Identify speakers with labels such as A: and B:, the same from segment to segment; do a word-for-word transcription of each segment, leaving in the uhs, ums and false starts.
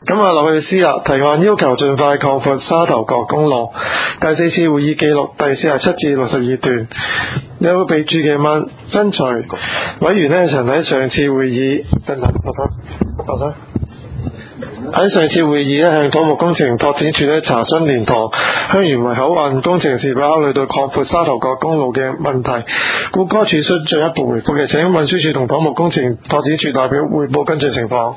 A: 咁啊，落去詩啊，提案要求盡快擴闊沙頭角公路。第四次會議記錄第四十七至六十二段，有備註嘅問真除委員呢曾喺上次會議，等等，學生，學生喺上次會議呢向土木工程拓展署呢查詢蓮塘香園圍口岸工程是否考慮到擴闊沙頭角公路嘅問題，故該處需進一步回覆嘅，請運輸署同土木工程拓展署代表匯報跟進情況。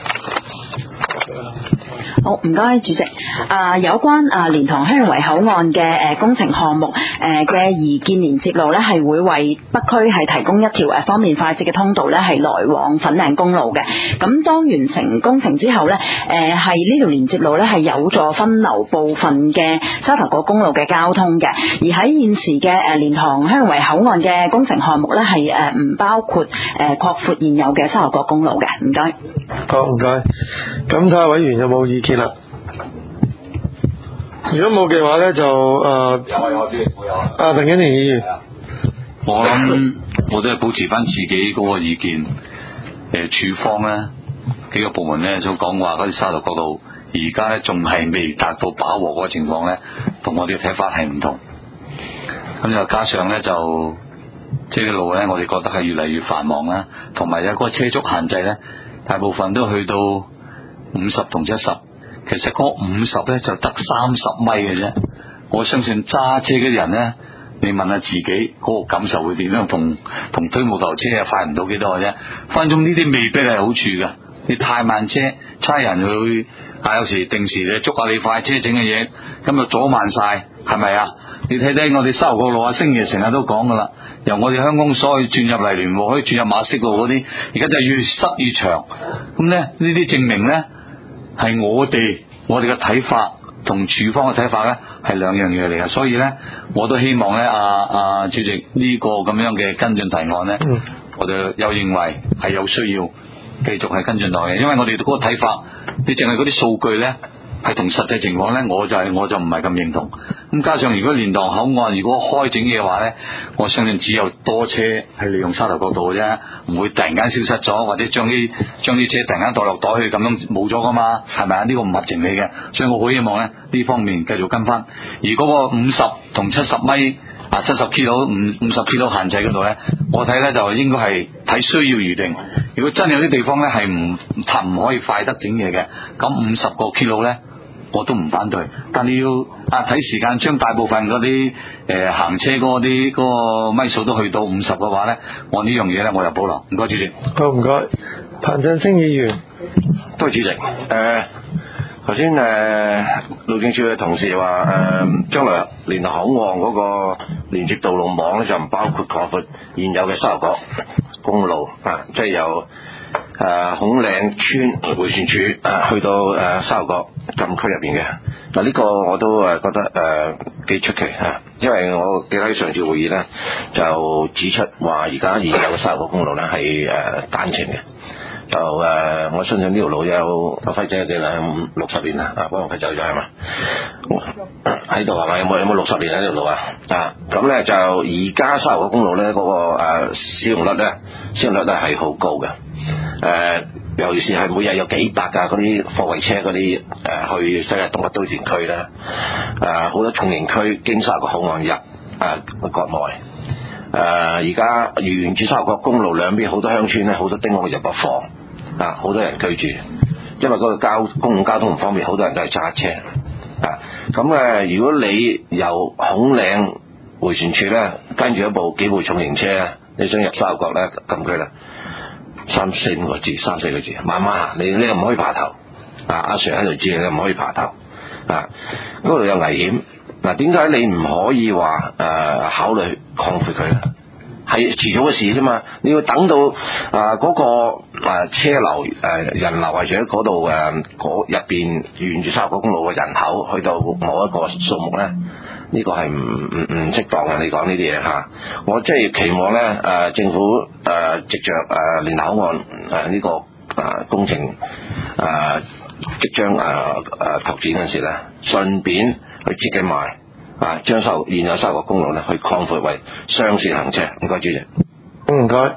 B: 好，唔該主席。啊，有關啊蓮塘香園圍口岸嘅誒、呃、工程項目誒嘅擬建連接路咧，係會為北區係提供一條誒方便快捷嘅通道咧，係來往粉嶺公路嘅。咁當完成工程之後咧，誒係呢條連接路咧係有助分流部分嘅沙頭角公路嘅交通嘅。而喺現時嘅誒蓮塘香園圍口岸嘅工程項目咧，係誒唔包括誒擴闊現有嘅沙頭角公路嘅。唔該。
A: 好，唔該。咁睇下委員有冇意見啦？如果冇嘅話咧，就誒、呃、
C: 有啊有主席，我有啊。
A: 啊，鄧景年議員，
C: 我諗我都係保持翻自己嗰個意見。誒、呃，署方咧幾個部門咧所講話嗰啲沙頭角度，而家咧仲係未達到飽和嗰個情況咧，同我哋嘅睇法係唔同。咁又加上咧就即係啲路咧，我哋覺得係越嚟越繁忙啦，同埋有嗰個車速限制咧，大部分都去到五十同七十。其實嗰五十咧就得三十米嘅啫，我相信揸車嘅人咧，你問下自己嗰個感受會點樣？同同推木頭車啊快唔到幾多嘅啫，分鐘呢啲未必係好處嘅。你太慢車，差人去啊，有時定時你捉下你快車整嘅嘢，咁就阻慢晒，係咪啊？你睇睇我哋沙頭角路啊，星爺成日都講噶啦，由我哋香港所以轉入嚟聯和，可以轉入馬適路嗰啲，而家就越塞越長。咁咧呢啲證明咧。係我哋我哋嘅睇法同署方嘅睇法咧係兩樣嘢嚟嘅，所以咧我都希望咧阿阿主席呢個咁樣嘅跟進提案咧，嗯、我哋又認為係有需要繼續係跟進落嘅，因為我哋嗰個睇法，你淨係嗰啲數據咧係同實際情況咧，我就係、是、我就唔係咁認同。咁加上如果蓮塘口岸如果開整嘅話咧，我相信只有多車係利用沙頭角道嘅啫，唔會突然間消失咗，或者將啲將啲車突然間袋落袋去咁樣冇咗噶嘛，係咪啊？呢、這個唔合情理嘅，所以我好希望咧呢方面繼續跟翻。而嗰個五十同七十米啊，七十 kilo 五五十 kilo 限制嗰度咧，我睇咧就應該係睇需要而定。如果真有啲地方咧係唔唔可以快得整嘢嘅，咁五十個 kilo 咧。我都唔反對，但你要啊睇時間，將大部分嗰啲誒行車嗰啲嗰個米數都去到五十嘅話咧，我呢樣嘢咧我有保留。唔該主席。
A: 好，唔該。彭振聲議員，
D: 多謝主席。誒頭先誒路政署嘅同事話誒將來蓮塘口岸嗰個連接道路網咧就唔包括擴闊現有嘅沙頭角公路啊，即係由誒孔嶺村迴旋處誒去到誒沙頭角禁區入邊嘅。嗱呢個我都誒覺得誒幾出奇啊，因為我記得喺上次會議咧就指出話而家現有嘅沙頭角公路咧係誒單程嘅，就誒、呃、我相信呢條路有阿輝仔嘅啦，五六十年啦，啊幫我佢走咗係嘛？喺度係嘛？有冇有冇六十年喺呢條路啊？啊咁咧就而家沙頭角公路咧嗰、那個誒、呃、使用率咧使用率咧係好高嘅。誒、呃，尤其是係每日有幾百架嗰啲貨櫃車嗰啲誒去西貢動物都市區啦，誒、呃、好多重型區經沙頭角口岸入誒、呃、國內，誒而家沿住沙頭角公路兩邊好多鄉村咧，好多丁屋入不房啊，好多人居住，因為嗰個交公共交通唔方便，好多人都係揸車啊。咁誒、呃，如果你由孔嶺迴旋處咧跟住一部幾部重型車，你想入沙頭角咧禁區啦。三四五個字，三四個字，慢慢行，你你又唔可以爬頭，啊阿 Sir 喺度知，你又唔可以爬頭，啊嗰度有危險。嗱，點解你唔可以話誒、呃、考慮擴闊佢咧？係遲早嘅事啫嘛，你要等到啊嗰、呃那個誒、呃、車流誒、呃、人流或者嗰度誒嗰入邊沿住沙頭角公路嘅人口去到某一個數目咧。呢個係唔唔唔適當嘅，你講呢啲嘢嚇。我即係期望咧，誒、呃、政府誒、呃、藉着誒蓮塘口岸誒呢、呃這個誒、呃、工程誒、呃、即將誒誒、呃、拓展嗰時咧，順便去設計埋啊，將受現有沙頭角公路咧去擴闊為雙線行車。唔該主席。
A: 唔該。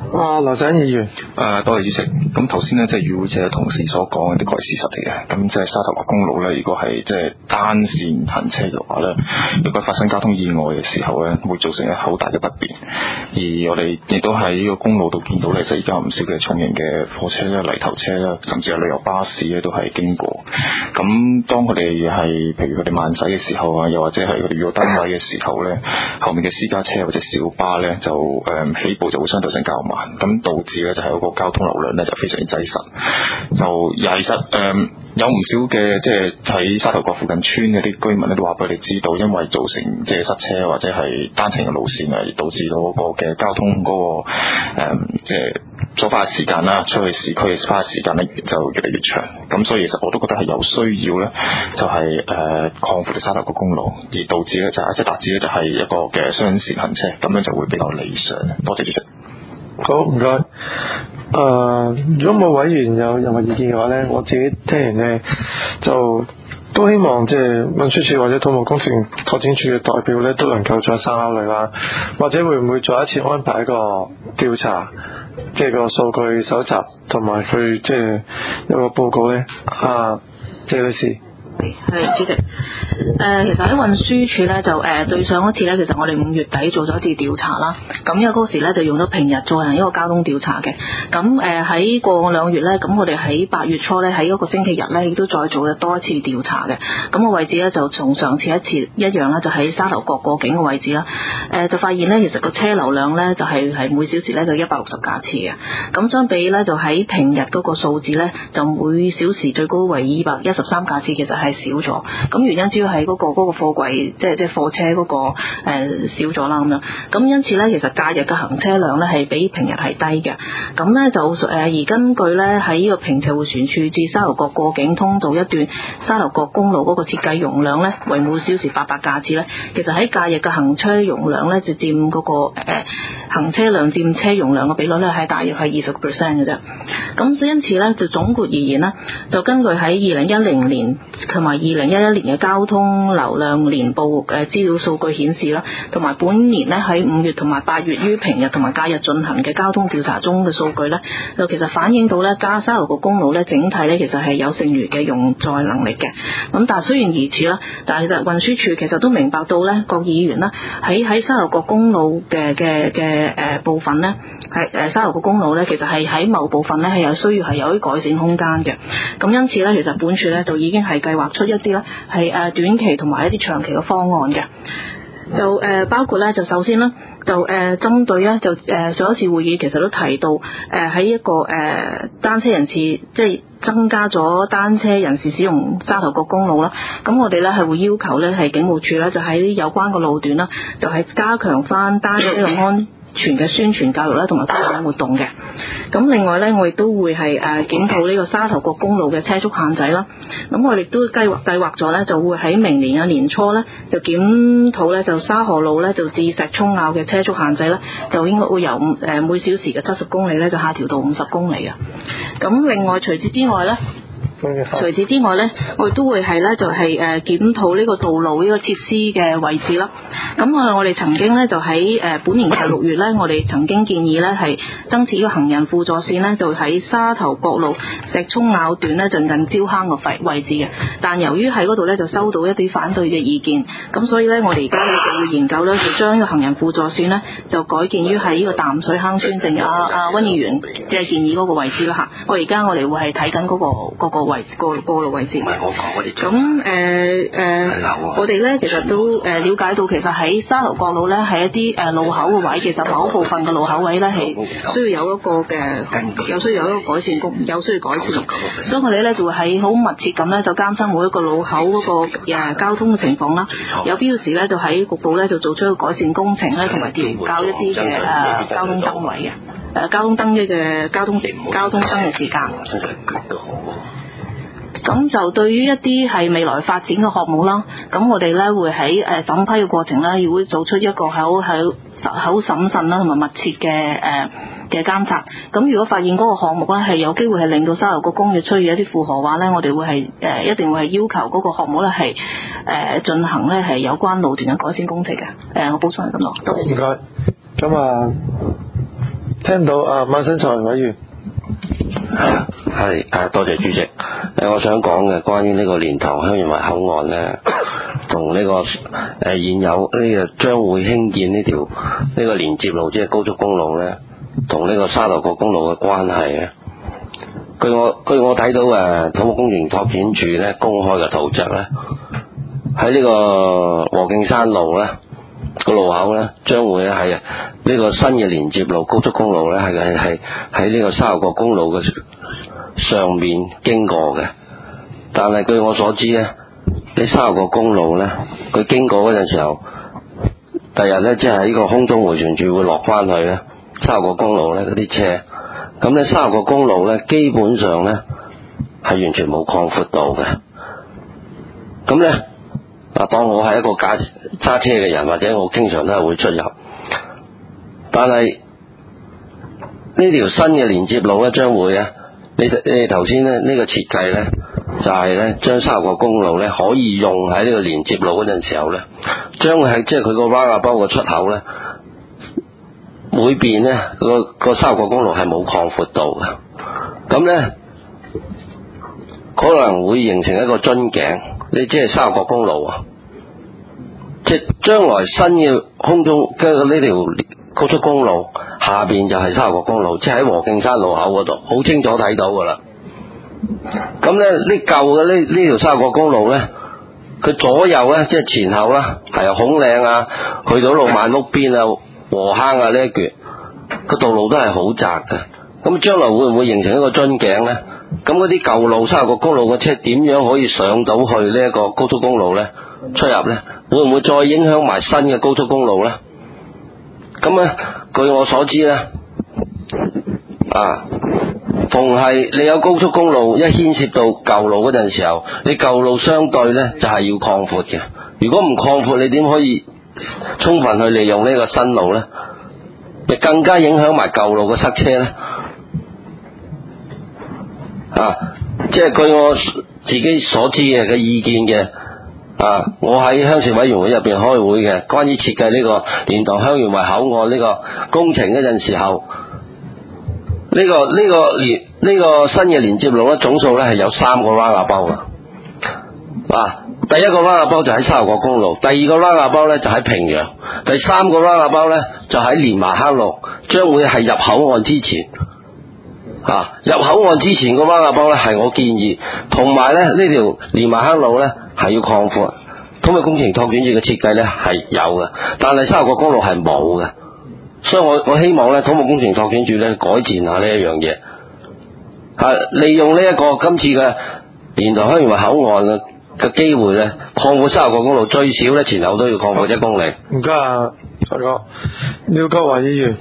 A: 啊，劉振議員。
E: 誒，多謝主席。咁頭先咧，即係與會者同事所講嘅，的確係事實嚟嘅。咁即係沙頭角公路咧，如果係即係單線行車嘅話咧，如果發生交通意外嘅時候咧，會造成一好大嘅不便。而我哋亦都喺呢個公路度見到咧，就而家唔少嘅重型嘅貨車啦、泥頭車啦，甚至係旅遊巴士咧，都係經過。咁當佢哋係譬如佢哋慢駛嘅時候啊，又或者係佢哋遇到單位嘅時候咧，後面嘅私家車或者小巴咧，就誒、嗯、起步就會相對性較慢。咁導致咧就係嗰個交通流量咧就非常之擠塞，就其實誒、嗯、有唔少嘅即係喺沙頭角附近村嗰啲居民咧都話俾你知道，因為造成即係塞車或者係單程嘅路線而導致到嗰個嘅交通嗰、那個、嗯、即係所花嘅時間啦，出去市區嘅花嘅時間咧就越嚟越長。咁所以其實我都覺得係有需要咧，就係、是、誒、呃、擴闊沙頭角公路，而導致咧就係即係達至咧就係一個嘅雙線行車，咁樣就會比較理想。多謝主席。
A: 好，唔該。誒、呃，如果冇委員有任何意見嘅話咧，我自己聽完咧就都希望即係運輸署或者土木工程拓展署嘅代表咧都能夠再三考慮啦，或者會唔會再一次安排一個調查，即係個數據搜集同埋去即係有個報告咧？啊，謝女士。
F: 係主席，誒、呃、其實喺運輸署咧就誒、呃、對上一次咧，其實我哋五月底做咗一次調查啦。咁因為嗰時咧就用咗平日進行一個交通調查嘅。咁誒喺過兩月咧，咁我哋喺八月初咧喺一個星期日咧，亦都再做咗多一次調查嘅。咁個位置咧就從上次一次一樣啦，就喺沙頭角過境嘅位置啦。誒、呃、就發現咧，其實個車流量咧就係、是、係每小時咧就一百六十架次嘅。咁相比咧就喺平日嗰個數字咧，就每小時最高為二百一十三架次，其實係少咗，咁原因主要係嗰、那個嗰、那個貨櫃，即係即係貨車嗰、那個誒、呃、少咗啦咁樣。咁因此咧，其實假日嘅行車量咧係比平日係低嘅。咁咧就誒、呃、而根據咧喺呢個平斜迴旋處至沙頭角過境通道一段沙頭角公路嗰個設計容量咧為每小時八百架次咧，其實喺假日嘅行車容量咧就佔嗰、那個誒、呃、行車量佔車容量嘅比率咧係大約係二十個 percent 嘅啫。咁所以因此咧就總括而言咧，就根據喺二零一零年同埋二零一一年嘅交通流量年報嘅資料數據顯示啦，同埋本年咧喺五月同埋八月於平日同埋假日進行嘅交通調查中嘅數據咧，就其實反映到咧加沙頭角公路咧整體咧其實係有剩餘嘅容載能力嘅。咁但係雖然如此啦，但係其實運輸署其實都明白到咧，各議員啦喺喺沙頭角公路嘅嘅嘅誒部分咧，係誒沙頭角公路咧其實係喺某部分咧係有需要係有啲改善空間嘅。咁因此咧，其實本署咧就已經係計劃出一啲咧係誒短期同埋一啲長期嘅方案嘅。就誒、呃、包括咧就首先啦，就誒、呃、針對咧就誒、呃、上一次會議其實都提到誒喺、呃、一個誒、呃、單車人士即係增加咗單車人士使用沙頭角公路啦，咁我哋咧係會要求咧係警務處咧就喺有關個路段啦，就係加強翻單車嘅安全嘅宣傳教育啦，同埋推廣活動嘅。咁另外咧，我亦都會係誒檢討呢個沙頭角公路嘅車速限制啦。咁我哋都計劃計劃咗咧，就會喺明年嘅年初咧，就檢討咧就沙河路咧就至石涌坳嘅車速限制咧，就應該會由誒每小時嘅七十公里咧就下調到五十公里嘅。咁另外除此之外咧。除此之外咧，我哋都會係咧就係誒檢討呢個道路呢個設施嘅位置啦。咁啊，我哋曾經咧就喺誒本年嘅六月咧，我哋曾經建議咧係增設呢個行人輔助線咧，就喺沙頭角路石涌坳段咧就近礁坑個位位置嘅。但由於喺嗰度咧就收到一啲反對嘅意見，咁所以咧我哋而家咧就會研究咧就將呢個行人輔助線咧就改建於喺呢個淡水坑村，正阿阿溫議員即係建議嗰個位置啦嚇。我而家我哋會係睇緊嗰個嗰個位個個路位置。唔係我講嗰啲。咁誒誒，我哋咧其實都誒了解到，其實喺沙頭角路咧係一啲誒路口嘅位，其實某部分嘅路口位咧係需要有一個嘅有需要有一個改善工，有需要改善。所以我哋咧就會喺好密切咁咧就監測每一個路口嗰個誒交通嘅情況啦。有必要時咧就喺局部咧就做出一個改善工程咧，同埋調校一啲嘅誒交通燈位嘅誒交通燈嘅交通交通燈嘅時間。咁就對於一啲係未來發展嘅項目啦，咁我哋咧會喺誒審批嘅過程咧，要會做出一個好好好審慎啦同埋密切嘅誒嘅監察。咁如果發現嗰個項目咧係有機會係令到沙頭角公園出現一啲負荷話咧，我哋會係誒一定會係要求嗰個項目咧係誒進行咧係有關路段嘅改善工程嘅。誒，我補充係咁多，多謝。
A: 唔該。咁啊， 聽到啊，馬新才委員。
G: 係啊，多謝主席。誒，我想講嘅關於呢個蓮塘香園圍口岸呢，同呢、這個誒、呃、現有呢個將會興建呢條呢個連接路，即係高速公路呢，同呢個沙頭角公路嘅關係咧。據我據我睇到誒土木工程拓展署呢公開嘅圖則呢，喺呢個和敬山路呢個路口呢，將會咧係呢個新嘅連接路高速公路呢，係係係喺呢個沙頭角公路嘅上面經過嘅。但係據我所知呢，呢沙頭角公路呢，佢經過嗰陣時候，第日呢，即係喺呢個空中迴旋處會落翻去呢沙頭角公路呢嗰啲車，咁呢沙頭角公路呢，基本上呢係完全冇擴闊到嘅。咁呢，嗱，當我係一個駕揸車嘅人，或者我經常都係會出入，但係呢條新嘅連接路呢，將會啊，你你哋頭先呢，呢個設計呢，就係呢將沙頭角公路呢可以用喺呢個連接路嗰陣時候呢，將會係即係佢個 roundabout 嘅出口呢，每邊呢個個沙頭角公路係冇擴闊到嘅，咁呢，可能會形成一個樽頸。你即係沙頭角公路啊，即係將來新嘅空中嘅呢條高速公路下邊就係沙頭角公路，即係喺和敬山路口嗰度，好清楚睇到噶啦。咁咧呢舊嘅呢呢條沙頭角公路咧，佢左右咧即係前後啦，係由孔嶺啊去到路萬屋邊啊、禾坑啊呢一橛，個道路都係好窄嘅。咁將來會唔會形成一個樽頸咧？咁嗰啲舊路沙頭角公路嘅車點樣可以上到去呢一個高速公路咧？出入咧，會唔會再影響埋新嘅高速公路咧？咁咧，據我所知咧，啊，逢係你有高速公路一牽涉到舊路嗰陣時候，你舊路相對咧就係要擴闊嘅。如果唔擴闊，你點可以充分去利用呢個新路咧？亦更加影響埋舊路嘅塞車咧。啊，即係據我自己所知嘅嘅意見嘅，啊，我喺鄉事委員會入邊開會嘅，關於設計呢個蓮塘香園圍口岸呢個工程嗰陣時候，呢、這個呢、這個連呢、這個新嘅連接路咧總數咧係有三個 roundabout 嘅，啊，第一個 roundabout就喺沙頭角公路，第二個 roundabout咧就喺平陽，第三個 roundabout咧就喺蓮麻坑路，將會係入口岸之前。啊！入口岸之前個灣亞邦咧係我建議，同埋咧呢條蓮麻坑路咧係要擴闊。土木工程拓展署嘅設計咧係有嘅，但係沙頭角公路係冇嘅，所以我我希望咧土木工程拓展署咧改善下呢一樣嘢，啊，利用呢一個今次嘅蓮塘香園圍口岸嘅嘅機會咧，擴闊沙頭角公路最少咧前後都要擴闊一公里。
A: 唔該啊，蔡哥，廖國華議員。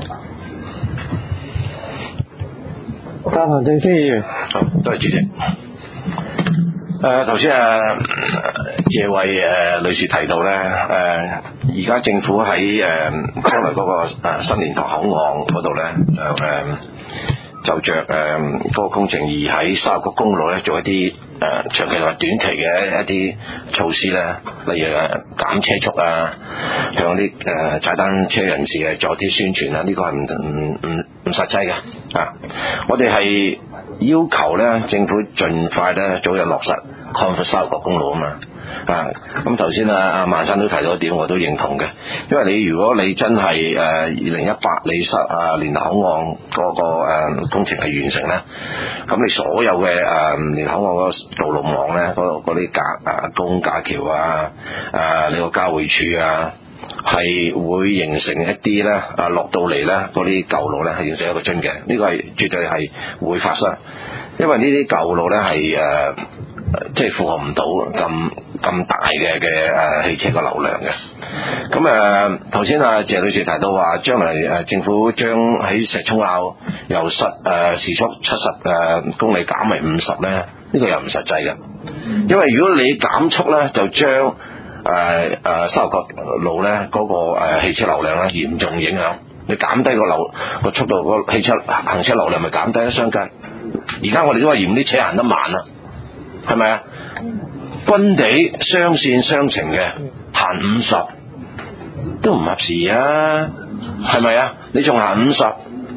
A: 答行政司議員，
D: 好，多謝主席。誒頭先誒謝慧誒女士提到咧，誒而家政府喺誒將來嗰個誒新蓮塘口岸嗰度咧，就誒、呃、就着誒嗰個工程而喺沙頭角公路咧做一啲誒、呃、長期同埋短期嘅一啲措施咧，例如誒減車速啊，向啲誒踩單車人士誒做啲宣傳啊，呢、這個係唔唔唔唔實際嘅啊！我哋係要求咧政府盡快咧早日落實擴闊沙頭角公路啊嘛啊！咁頭先啊阿萬生都提到一點，我都認同嘅，因為你如果你真係誒二零一八你沙啊蓮塘口岸嗰個誒工程係完成咧，咁你所有嘅誒蓮塘口岸嗰個道路網咧，嗰嗰啲架啊公架橋啊啊你個交匯處啊，係會形成一啲咧啊落到嚟咧嗰啲舊路咧係形成一個樽頸，呢、這個係絕對係會發生，因為呢啲舊路咧係誒即係負荷唔到咁咁大嘅嘅誒汽車個流量嘅。咁誒頭先啊謝女士提到話，將來誒政府將喺石涌坳由實誒時速七十誒公里減為五十咧，呢、這個又唔實際嘅，因為如果你減速咧，就將誒誒沙頭角路咧嗰個誒汽車流量咧嚴重影響。你減低個流個速度，個汽車行車流量咪減低咗相計。而家我哋都話嫌啲車行得慢啦，係咪啊？軍地雙線雙程嘅行五十都唔合時啊，係咪啊？你仲行五十，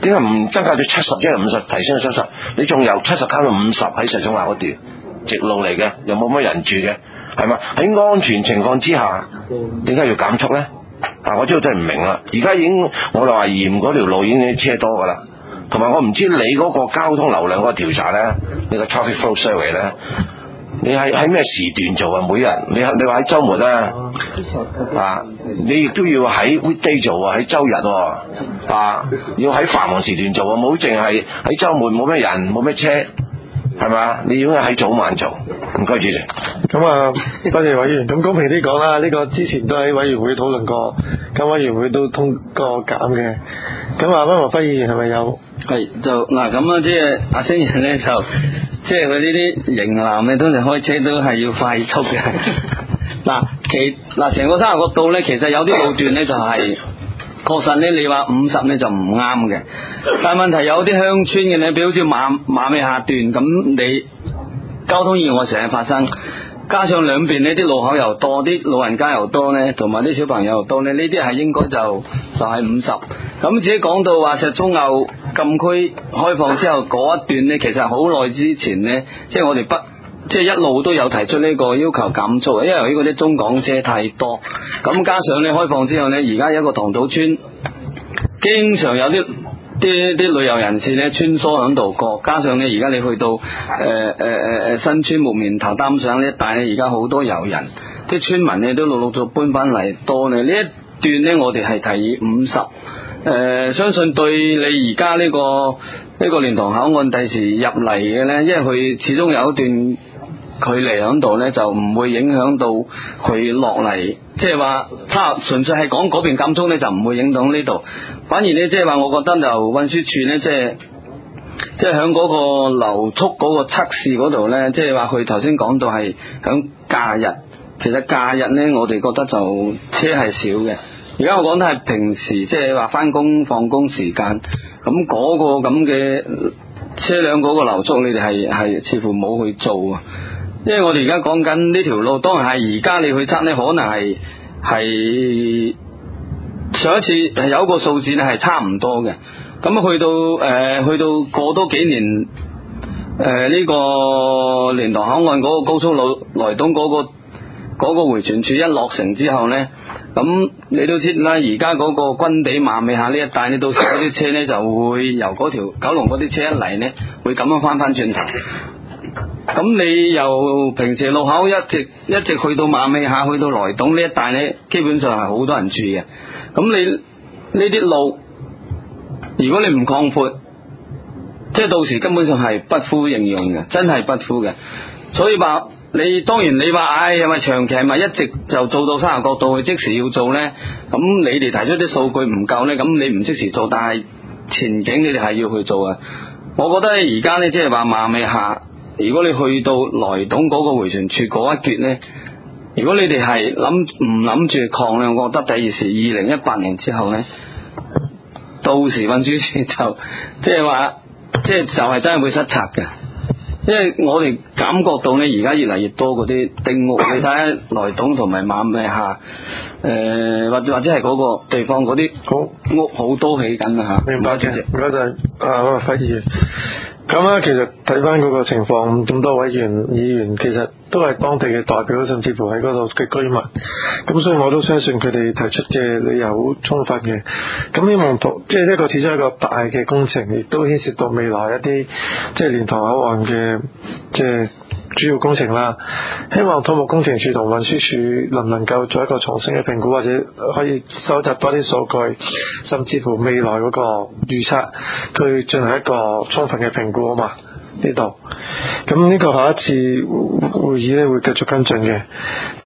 D: 點解唔增加咗七十，即係五十提升到七十？你仲由七十加到五十喺石涌鬧嗰段直路嚟嘅，又冇乜人住嘅，係嘛？喺安全情況之下，點解要減速咧？啊，我真係真係唔明啦！而家已經我就話嫌嗰條路已經車多噶啦，同埋我唔知你嗰個交通流量嗰個調查咧，你個 traffic flow survey 咧。你喺喺咩時段做啊？每日你你話喺週末啊，啊，你亦都要喺 weekday 做啊，喺週日喎，啊，要喺繁忙時段做啊，冇淨係喺週末冇咩人冇咩車，係咪？你要喺早晚做。唔該，主席。
A: 咁啊，多謝委員。咁公平啲講啦，呢、這個之前都喺委員會討論過，咁委員會都通過減嘅。咁啊，溫和輝議員係咪有？
H: 係就嗱咁啊，即係阿星爺咧就。即係佢呢啲型男咧，通常開車都係要快速嘅。嗱，其嗱成個沙頭角道咧，其實有啲路段咧就係、是、確實咧，你話五十咧就唔啱嘅。但係問題有啲鄉村嘅咧，比如好似馬馬尾下段咁，你交通意外成日發生，加上兩邊呢啲路口又多，啲老人家又多咧，同埋啲小朋友又多咧，呢啲係應該就就係五十。咁至於講到話石涌牛禁區開放之後嗰一段呢，其實好耐之前呢，即係我哋不即係一路都有提出呢個要求減速，因為由於嗰啲中港車太多，咁加上呢開放之後呢，而家有一個塘島村，經常有啲啲啲旅遊人士呢穿梭響度過，加上呢而家你去到誒誒誒誒新村木棉頭擔上呢一帶呢，而家好多遊人，啲村民呢都陸陸續搬翻嚟多呢，呢一段呢，我哋係提議五十。誒、呃，相信對你而家呢個呢、這個蓮塘口岸第時入嚟嘅呢，因為佢始終有一段距離喺度呢，就唔會影響到佢落嚟。即係話，他純粹係講嗰邊減速呢，就唔會影響呢度。反而呢，即係話，我覺得就運輸署呢，即係即係喺嗰個流速嗰個測試嗰度呢，即係話佢頭先講到係喺假日，其實假日呢，我哋覺得就車係少嘅。而家我講得係平時，即係話翻工放工時間，咁嗰個咁嘅車輛嗰個流速，你哋係係似乎冇去做啊。因為我哋而家講緊呢條路，當然係而家你去測呢，可能係係上一次係有一個數字咧係差唔多嘅。咁去到誒、呃、去到過多幾年，誒、呃、呢、這個蓮塘口岸嗰個高速路來東嗰、那個嗰、那個迴旋處一落成之後呢。咁你都知啦，而家嗰個軍地馬尾下呢一帶呢，到時嗰啲車呢就會由嗰條九龍嗰啲車一嚟呢，會咁樣翻翻轉頭。咁你由平時路口一直一直去到馬尾下，去到來東呢一帶呢，基本上係好多人住嘅。咁你呢啲路，如果你唔擴闊，即係到時根本上係不敷應用嘅，真係不敷嘅。所以話。你當然你話，唉，係咪長期係咪一直就做到沙頭角道去即時要做呢？咁你哋提出啲數據唔夠呢，咁你唔即時做，但係前景你哋係要去做啊！我覺得而家呢，即係話馬尾下，如果你去到來東嗰個迴旋處嗰一橛呢，如果你哋係諗唔諗住擴呢，我覺得第二時二零一八年之後呢，到時運輸署就即係話，即係就係真係會失策嘅。因為我哋感覺到呢，而家越嚟越多嗰啲丁屋，你睇下來東同埋馬尾下，誒或者或者係嗰個地方嗰啲屋好多起緊啊嚇。明白嘅，唔該晒啊輝議員。
A: 咁啊，其實睇翻嗰個情況，咁多位議員議員其實都係當地嘅代表，甚至乎喺嗰度嘅居民。咁所以我都相信佢哋提出嘅理由好充分嘅。咁希望同即係呢個始終係一個大嘅工程，亦都牽涉到未來一啲即係蓮塘口岸嘅即係主要工程啦。希望土木工程署同運輸署能唔能夠做一個重新嘅評估，或者可以收集多啲數據，甚至乎未來嗰個預測，佢進行一個充分嘅評估啊嘛。呢度咁呢個下一次會議咧會繼續跟進嘅。